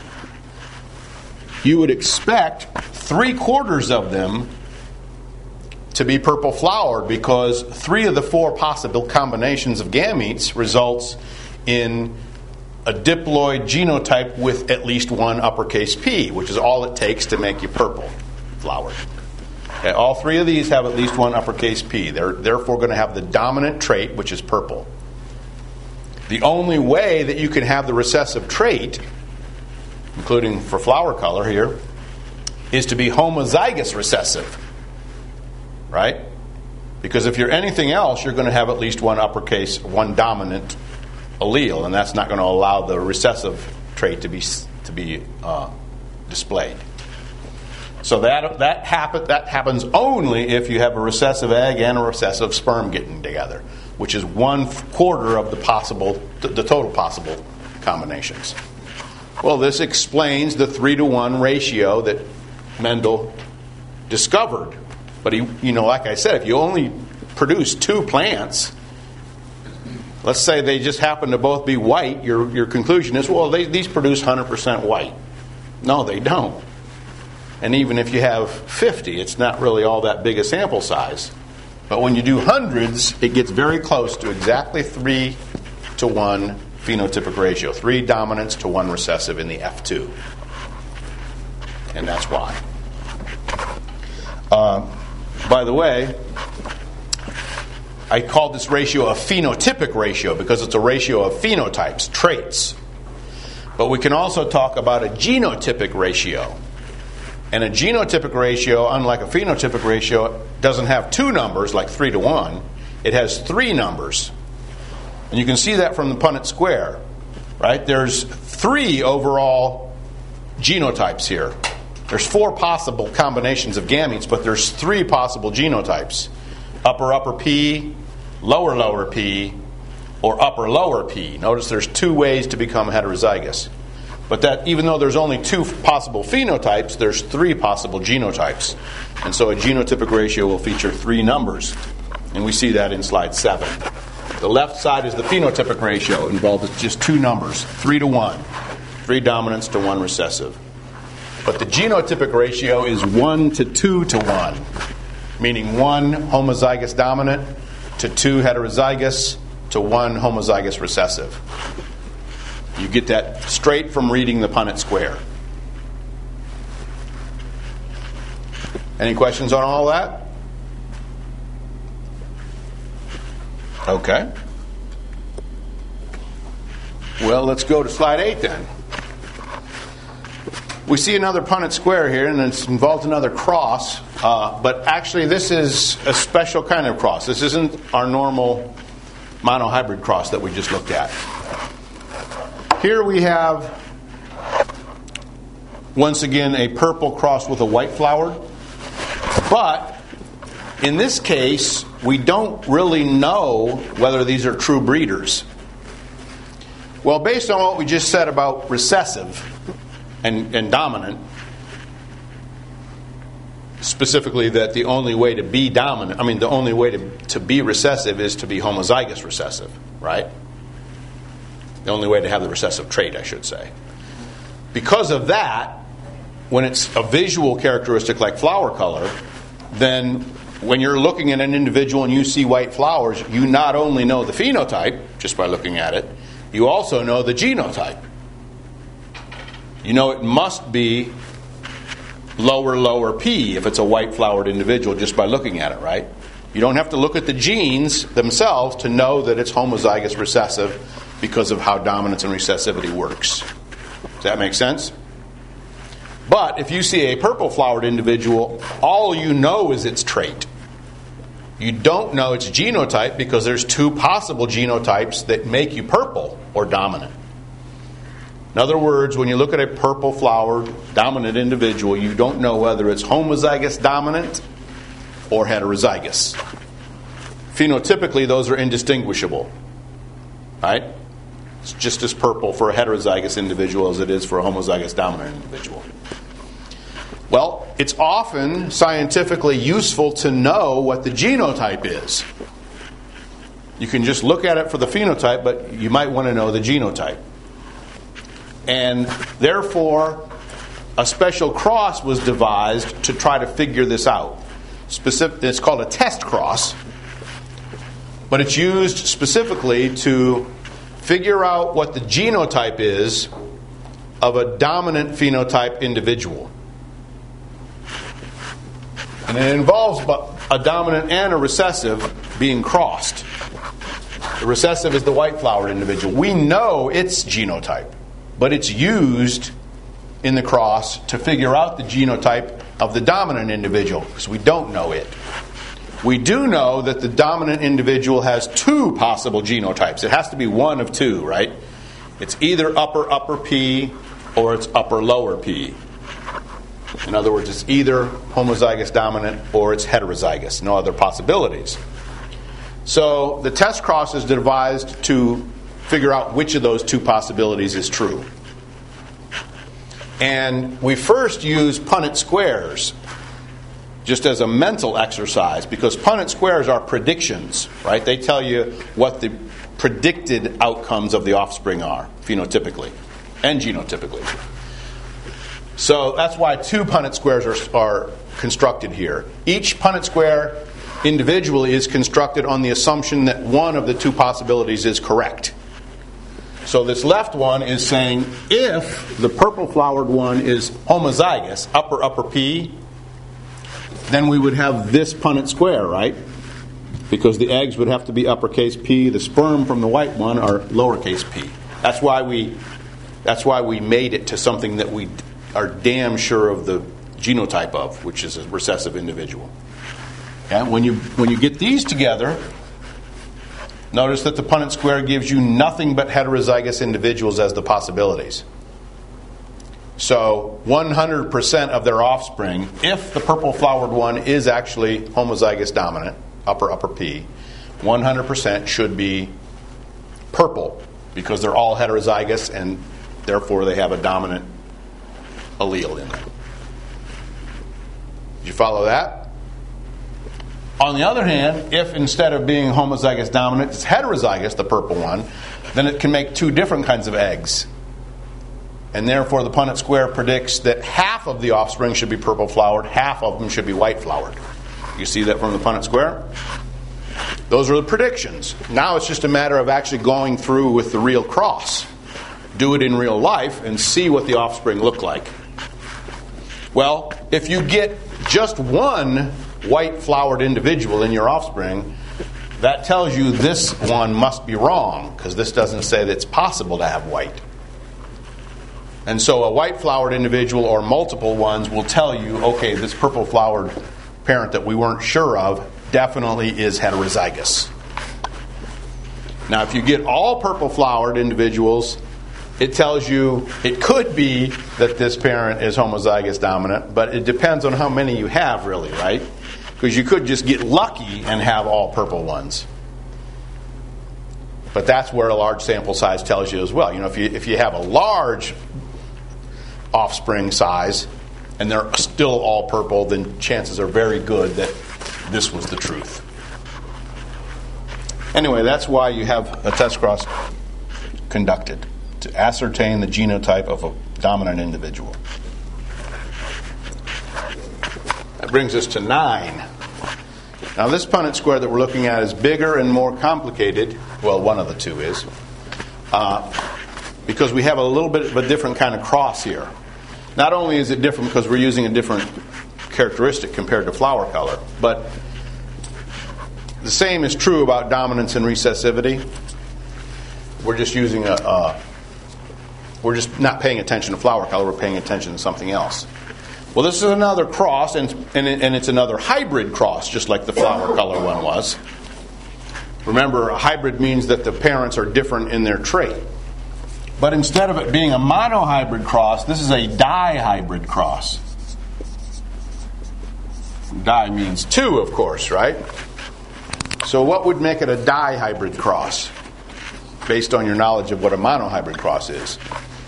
you would expect 3/4 of them to be purple flowered, because 3 of the 4 possible combinations of gametes results in a diploid genotype with at least one uppercase P, which is all it takes to make you purple flowered. Okay, all three of these have at least one uppercase P. They're therefore going to have the dominant trait, which is purple. The only way that you can have the recessive trait, including for flower color here, is to be homozygous recessive. Right? Because if you're anything else, you're going to have at least one uppercase, one dominant allele, and that's not going to allow the recessive trait to be displayed. So that happens only if you have a recessive egg and a recessive sperm getting together, which is 1/4 of the total possible combinations. Well, this explains the 3-to-1 ratio that Mendel discovered. But like I said, if you only produce 2 plants, let's say they just happen to both be white, your conclusion is, well, these produce 100% white. No, they don't. And even if you have 50, it's not really all that big a sample size. But when you do hundreds, it gets very close to exactly 3-to-1 phenotypic ratio. 3 dominants to 1 recessive in the F2. And that's why. By the way, I called this ratio a phenotypic ratio because it's a ratio of phenotypes, traits. But we can also talk about a genotypic ratio. And a genotypic ratio, unlike a phenotypic ratio, doesn't have 2 numbers like 3-to-1. It has 3 numbers. And you can see that from the Punnett square. Right? There's 3 overall genotypes here. There's 4 possible combinations of gametes, but there's 3 possible genotypes. Upper P, lower P, or upper P. Notice there's 2 ways to become heterozygous. But that even though there's only 2 possible phenotypes, there's 3 possible genotypes. And so a genotypic ratio will feature 3 numbers. And we see that in slide 7. The left side is the phenotypic ratio, involved with just 2 numbers, 3-to-1. 3 dominants to 1 recessive. But the genotypic ratio is 1-to-2-to-1, meaning 1 homozygous dominant to 2 heterozygous to 1 homozygous recessive. You get that straight from reading the Punnett square. Any questions on all that? Okay. Well, let's go to slide 8 then. We see another Punnett square here, and it's involved another cross. But actually, this is a special kind of cross. This isn't our normal monohybrid cross that we just looked at. Here we have, once again, a purple cross with a white flower. But in this case, we don't really know whether these are true breeders. Well, based on what we just said about recessive and dominant, specifically that the only way to be dominant, the only way to be recessive is to be homozygous recessive, right? The only way to have the recessive trait, I should say. Because of that, when it's a visual characteristic like flower color, then when you're looking at an individual and you see white flowers, you not only know the phenotype, just by looking at it, you also know the genotype. You know it must be lower P if it's a white flowered individual just by looking at it, right? You don't have to look at the genes themselves to know that it's homozygous recessive because of how dominance and recessivity works. Does that make sense? But if you see a purple flowered individual, all you know is its trait. You don't know its genotype because there's 2 possible genotypes that make you purple or dominant. In other words, when you look at a purple flowered dominant individual, you don't know whether it's homozygous dominant or heterozygous. Phenotypically, those are indistinguishable. Right? It's just as purple for a heterozygous individual as it is for a homozygous dominant individual. Well, it's often scientifically useful to know what the genotype is. You can just look at it for the phenotype, but you might want to know the genotype. And therefore, a special cross was devised to try to figure this out. It's called a test cross, but it's used specifically to figure out what the genotype is of a dominant phenotype individual. And it involves a dominant and a recessive being crossed. The recessive is the white-flowered individual. We know its genotype, but it's used in the cross to figure out the genotype of the dominant individual, because we don't know it. We do know that the dominant individual has two possible genotypes. It has to be one of two, right? It's either upper P or it's lower P. In other words, it's either homozygous dominant or it's heterozygous. No other possibilities. So the test cross is devised to figure out which of those two possibilities is true. And we first use Punnett squares just as a mental exercise, because Punnett squares are predictions, right? They tell you what the predicted outcomes of the offspring are, phenotypically and genotypically. So that's why two Punnett squares are constructed here. Each Punnett square individually is constructed on the assumption that one of the two possibilities is correct. So this left one is saying if the purple-flowered one is homozygous, upper P, then we would have this Punnett square, right? Because the eggs would have to be uppercase P. The sperm from the white one are lowercase p. That's why we made it to something that we are damn sure of the genotype of, which is a recessive individual. Okay? When you get these together, notice that the Punnett square gives you nothing but heterozygous individuals as the possibilities. So 100% of their offspring, if the purple-flowered one is actually homozygous dominant, upper P, 100% should be purple, because they're all heterozygous and therefore they have a dominant allele in them. Did you follow that? On the other hand, if instead of being homozygous dominant, it's heterozygous, the purple one, then it can make two different kinds of eggs. And therefore the Punnett square predicts that half of the offspring should be purple-flowered, half of them should be white-flowered. You see that from the Punnett square? Those are the predictions. Now it's just a matter of actually going through with the real cross. Do it in real life and see what the offspring look like. Well, if you get just one white-flowered individual in your offspring, that tells you this one must be wrong, because this doesn't say that it's possible to have white. And so a white-flowered individual or multiple ones will tell you, okay, this purple-flowered parent that we weren't sure of definitely is heterozygous. Now, if you get all purple-flowered individuals, it tells you it could be that this parent is homozygous dominant, but it depends on how many you have, really, right? Because you could just get lucky and have all purple ones. But that's where a large sample size tells you as well. You know, if you have a large offspring size and they're still all purple, then chances are very good that this was the truth. Anyway, that's why you have a test cross conducted, to ascertain the genotype of a dominant individual. That brings us to 9. Now this Punnett square that we're looking at is bigger and more complicated. Well, one of the two is. Because we have a little bit of a different kind of cross here. Not only is it different because we're using a different characteristic compared to flower color, but the same is true about dominance and recessivity. We're just using we're just not paying attention to flower color, we're paying attention to something else. Well, this is another cross, and it's another hybrid cross, just like the flower color one was. Remember, a hybrid means that the parents are different in their trait. But instead of it being a monohybrid cross, this is a dihybrid cross. Di means two, of course, right? So what would make it a dihybrid cross, based on your knowledge of what a monohybrid cross is?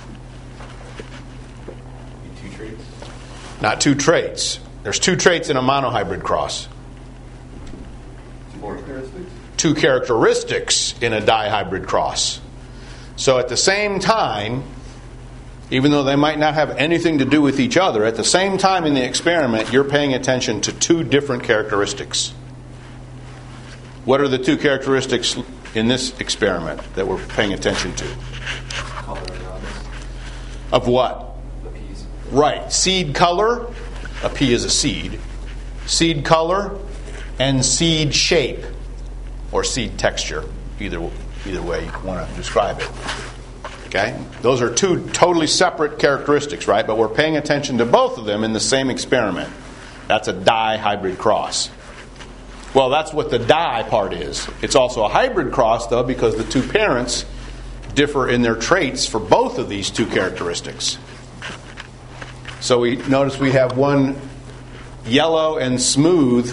Two traits? Not two traits. There's two traits in a monohybrid cross. Two characteristics? Two characteristics in a dihybrid cross. So at the same time, even though they might not have anything to do with each other, at the same time in the experiment, you're paying attention to two different characteristics. What are the two characteristics in this experiment that we're paying attention to? Color around this. Of what? The peas. Right. Seed color. A pea is a seed. Seed color and seed shape or seed texture. Either way you want to describe it. Okay? Those are two totally separate characteristics, right? But we're paying attention to both of them in the same experiment. That's a dihybrid cross. Well, that's what the di part is. It's also a hybrid cross, though, because the two parents differ in their traits for both of these two characteristics. So we notice we have one yellow and smooth,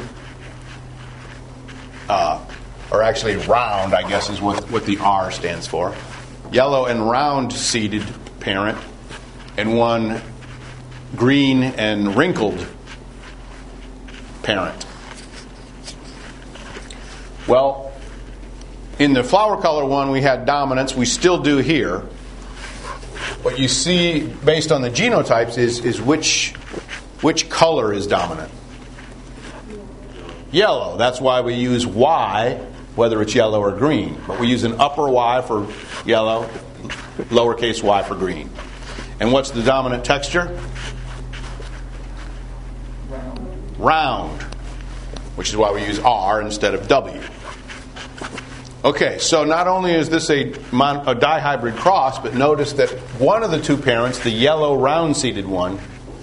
or actually round, I guess is what the R stands for. Yellow and round seeded parent, and one green and wrinkled parent. Well, in the flower color one we had dominance. We still do here. What you see based on the genotypes is which color is dominant. Yellow. That's why we use Y, whether it's yellow or green. But we use an upper Y for yellow, lowercase y for green. And what's the dominant texture? Round. Which is why we use R instead of W. Okay, so not only is this a dihybrid cross, but notice that one of the two parents, the yellow round-seeded one,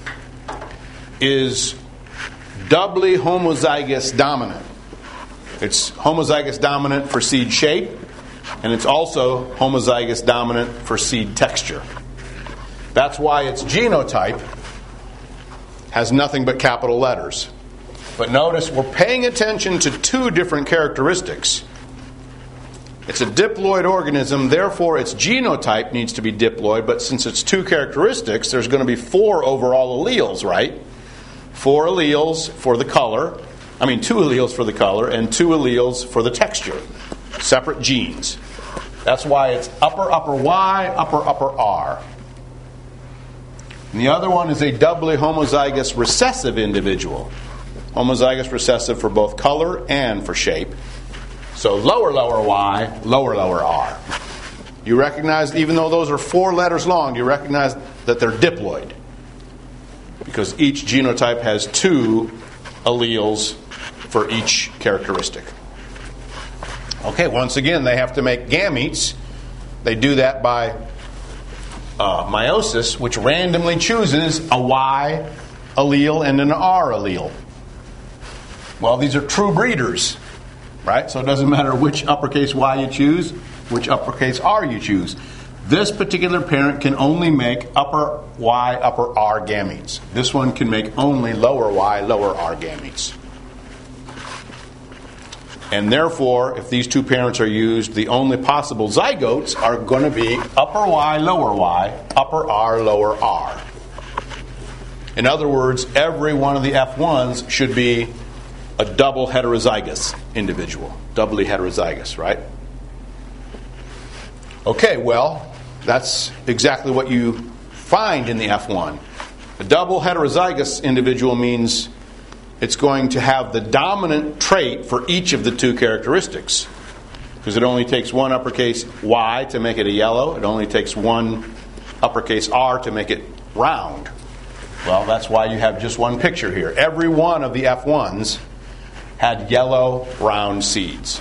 is doubly homozygous dominant. It's homozygous dominant for seed shape, and it's also homozygous dominant for seed texture. That's why its genotype has nothing but capital letters. But notice we're paying attention to two different characteristics. It's a diploid organism, therefore its genotype needs to be diploid, but since it's two characteristics, there's going to be 4 overall alleles, right? 4 alleles for the color, 2 alleles for the color, and 2 alleles for the texture. Separate genes. That's why it's upper Y, upper R. And the other one is a doubly homozygous recessive individual. Homozygous recessive for both color and for shape. So lower Y, lower R. You recognize, even though those are 4 letters long, you recognize that they're diploid. Because each genotype has 2 alleles for each characteristic. Okay, once again, they have to make gametes. They do that by meiosis, which randomly chooses a Y allele and an R allele. Well, these are true breeders, right? So it doesn't matter which uppercase Y you choose, which uppercase R you choose. This particular parent can only make upper Y, upper R gametes. This one can make only lower Y, lower R gametes. And therefore, if these two parents are used, the only possible zygotes are going to be upper Y, upper R, lower R. In other words, every one of the F1s should be a double heterozygous individual. Doubly heterozygous, right? Okay, well, that's exactly what you find in the F1. A double heterozygous individual means it's going to have the dominant trait for each of the 2 characteristics. Because it only takes one uppercase Y to make it a yellow. It only takes one uppercase R to make it round. Well, that's why you have just one picture here. Every one of the F1s had yellow round seeds.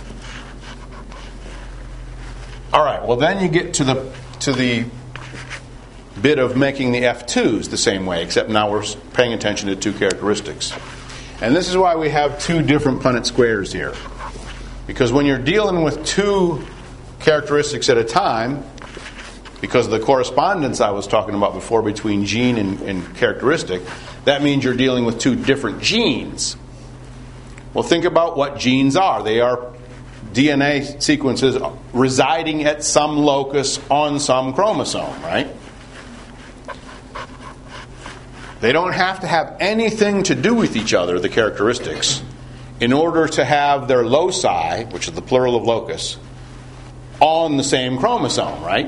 All right, well then you get to the bit of making the F2s the same way, except now we're paying attention to 2 characteristics. And this is why we have 2 different Punnett squares here. Because when you're dealing with 2 characteristics at a time, because of the correspondence I was talking about before between gene and characteristic, that means you're dealing with 2 different genes. Well, think about what genes are. They are DNA sequences residing at some locus on some chromosome, right? They don't have to have anything to do with each other, the characteristics, in order to have their loci, which is the plural of locus, on the same chromosome, right?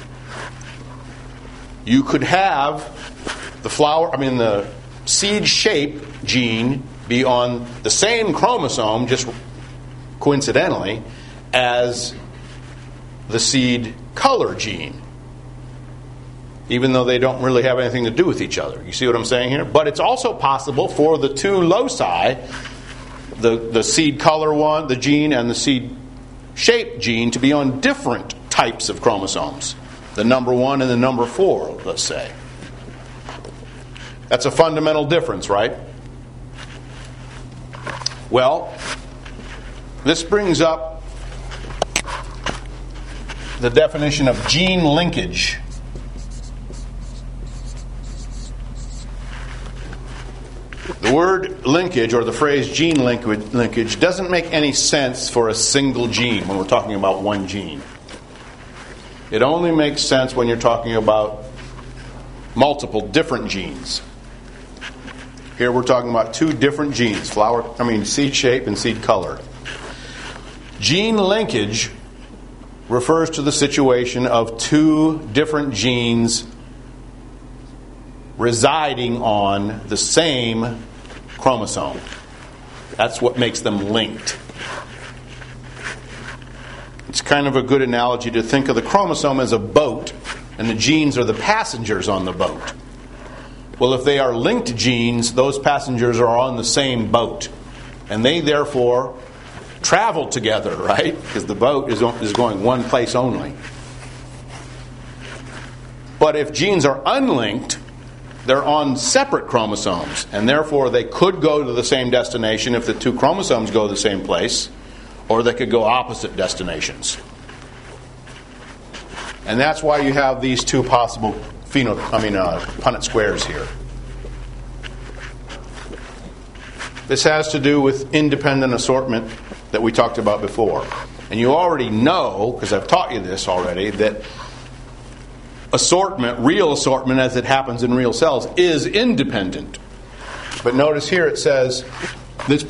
You could have the seed shape gene be on the same chromosome, just coincidentally, as the seed color gene, even though they don't really have anything to do with each other. You see what I'm saying here? But it's also possible for the two loci, the seed color one, the gene, and the seed shape gene, to be on different types of chromosomes. The number 1 and the number 4, let's say. That's a fundamental difference, right? Well, this brings up the definition of gene linkage. The word linkage, or the phrase gene linkage, doesn't make any sense for a single gene when we're talking about one gene. It only makes sense when you're talking about multiple different genes. Here we're talking about two different genes, seed shape and seed color. Gene linkage refers to the situation of two different genes residing on the same chromosome. That's what makes them linked. It's kind of a good analogy to think of the chromosome as a boat, and the genes are the passengers on the boat. Well, if they are linked genes, those passengers are on the same boat, and they therefore travel together, right? Because the boat is going one place only. But if genes are unlinked, they're on separate chromosomes, and therefore they could go to the same destination if the two chromosomes go the same place, or they could go opposite destinations. And that's why you have these two possible Punnett squares here. This has to do with independent assortment that we talked about before. And you already know, because I've taught you this already, that assortment, real assortment as it happens in real cells, is independent. But notice here it says these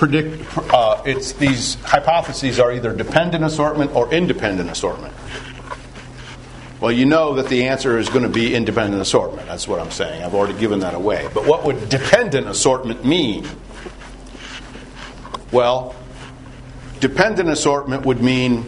hypotheses are either dependent assortment or independent assortment. Well, you know that the answer is going to be independent assortment. That's what I'm saying. I've already given that away. But what would dependent assortment mean? Well, dependent assortment would mean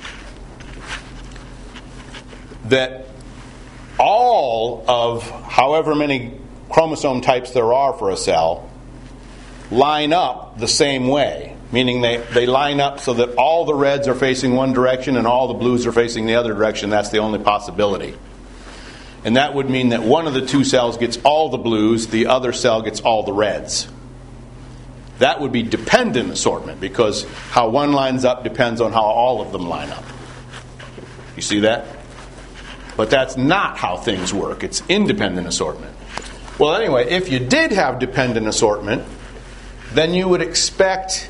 that all of however many chromosome types there are for a cell line up the same way, meaning they line up so that all the reds are facing one direction and all the blues are facing the other direction. That's the only possibility. And that would mean that one of the two cells gets all the blues, the other cell gets all the reds. That would be dependent assortment, because how one lines up depends on how all of them line up. You see that? But that's not how things work. It's independent assortment. Well, anyway, if you did have dependent assortment, then you would expect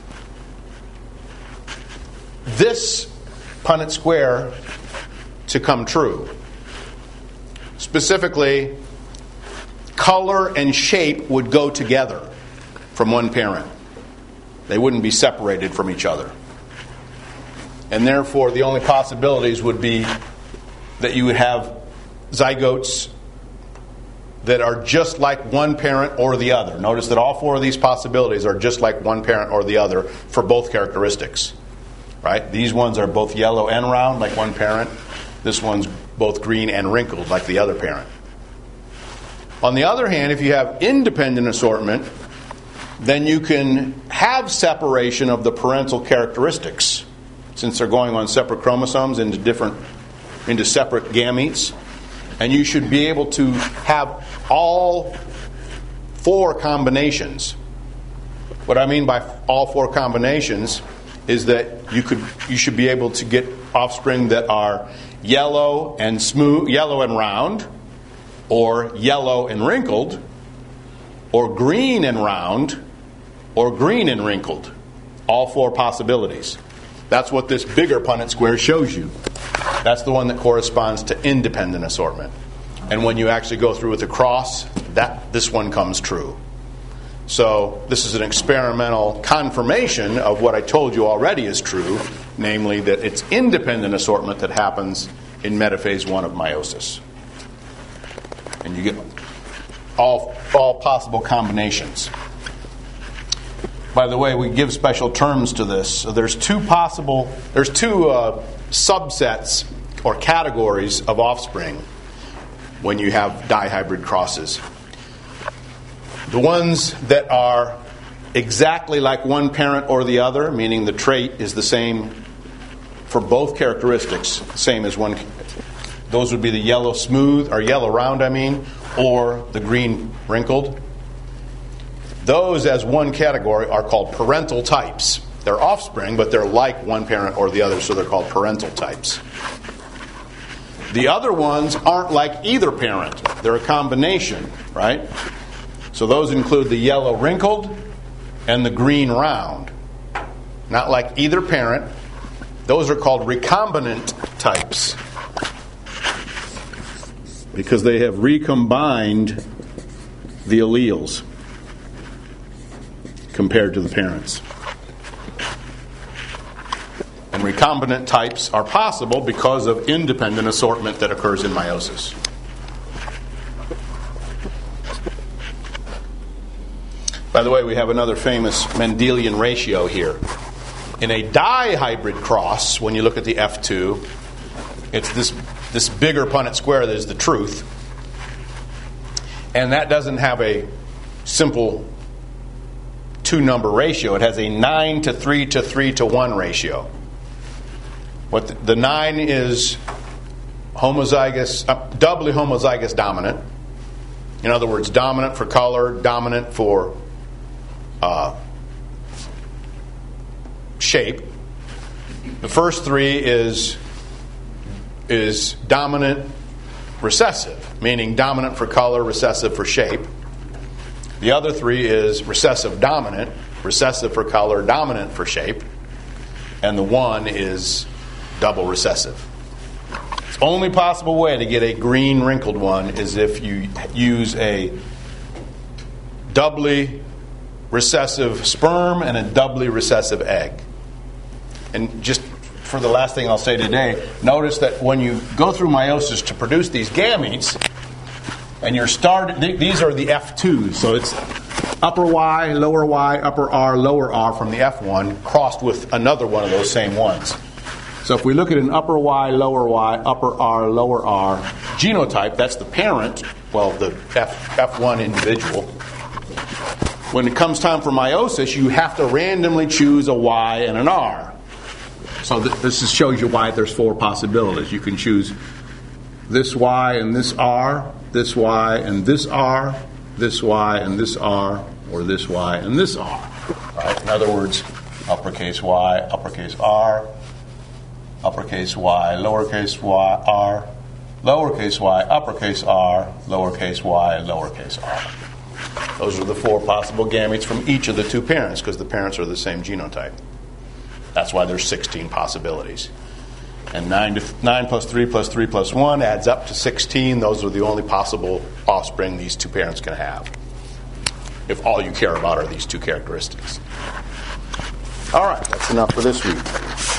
this Punnett square to come true. Specifically, color and shape would go together from one parent. They wouldn't be separated from each other. And therefore, the only possibilities would be that you would have zygotes that are just like one parent or the other. Notice that all four of these possibilities are just like one parent or the other for both characteristics. Right? These ones are both yellow and round like one parent. This one's both green and wrinkled like the other parent. On the other hand, if you have independent assortment, then you can have separation of the parental characteristics, since they're going on separate chromosomes into separate gametes. And you should be able to have all four combinations. What I mean by all four combinations is that you should be able to get offspring that are yellow and smooth, yellow and round, or yellow and wrinkled, or green and round, or green and wrinkled. All four possibilities. That's what this bigger Punnett square shows you. That's the one that corresponds to independent assortment. And when you actually go through with the cross, this one comes true. So this is an experimental confirmation of what I told you already is true, namely that it's independent assortment that happens in metaphase 1 of meiosis. And you get all possible combinations. By the way, we give special terms to this. So there's two subsets or categories of offspring when you have dihybrid crosses. The ones that are exactly like one parent or the other, meaning the trait is the same for both characteristics, same as one. Those would be the yellow smooth, or yellow round, or the green wrinkled. Those, as one category, are called parental types. They're offspring, but they're like one parent or the other, so they're called parental types. The other ones aren't like either parent. They're a combination, right? So those include the yellow wrinkled and the green round. Not like either parent. Those are called recombinant types because they have recombined the alleles compared to the parents. And recombinant types are possible because of independent assortment that occurs in meiosis. By the way, we have another famous Mendelian ratio here. In a dihybrid cross, when you look at the F2, it's this bigger Punnett square that is the truth. And that doesn't have a simple two-number ratio. It has a 9 to 3 to 3 to 1 ratio. What the 9 is homozygous, doubly homozygous dominant. In other words, dominant for color, dominant for shape. The first 3 is dominant recessive, meaning dominant for color, recessive for shape. The other 3 is recessive dominant, recessive for color, dominant for shape. And the 1 is double recessive. The only possible way to get a green wrinkled one is if you use a doubly recessive sperm and a doubly recessive egg. And just for the last thing I'll say today, notice that when you go through meiosis to produce these gametes, and these are the F2s, so it's upper Y, upper R, lower R from the F1 crossed with another one of those same ones. So if we look at an upper Y, upper R, lower R genotype, that's the parent, the F1 individual. When it comes time for meiosis, you have to randomly choose a Y and an R. So this shows you why there's 4 possibilities. You can choose this Y and this R, this Y and this R, this Y and this R, or this Y and this R. Right? In other words, uppercase Y, uppercase R, uppercase Y, lowercase y, R, lowercase y, uppercase R, lowercase y, lowercase r. Those are the 4 possible gametes from each of the 2 parents because the parents are the same genotype. That's why there's 16 possibilities. And 9 plus 3 plus 3 plus 1 adds up to 16. Those are the only possible offspring these 2 parents can have, if all you care about are these 2 characteristics. All right, that's enough for this week.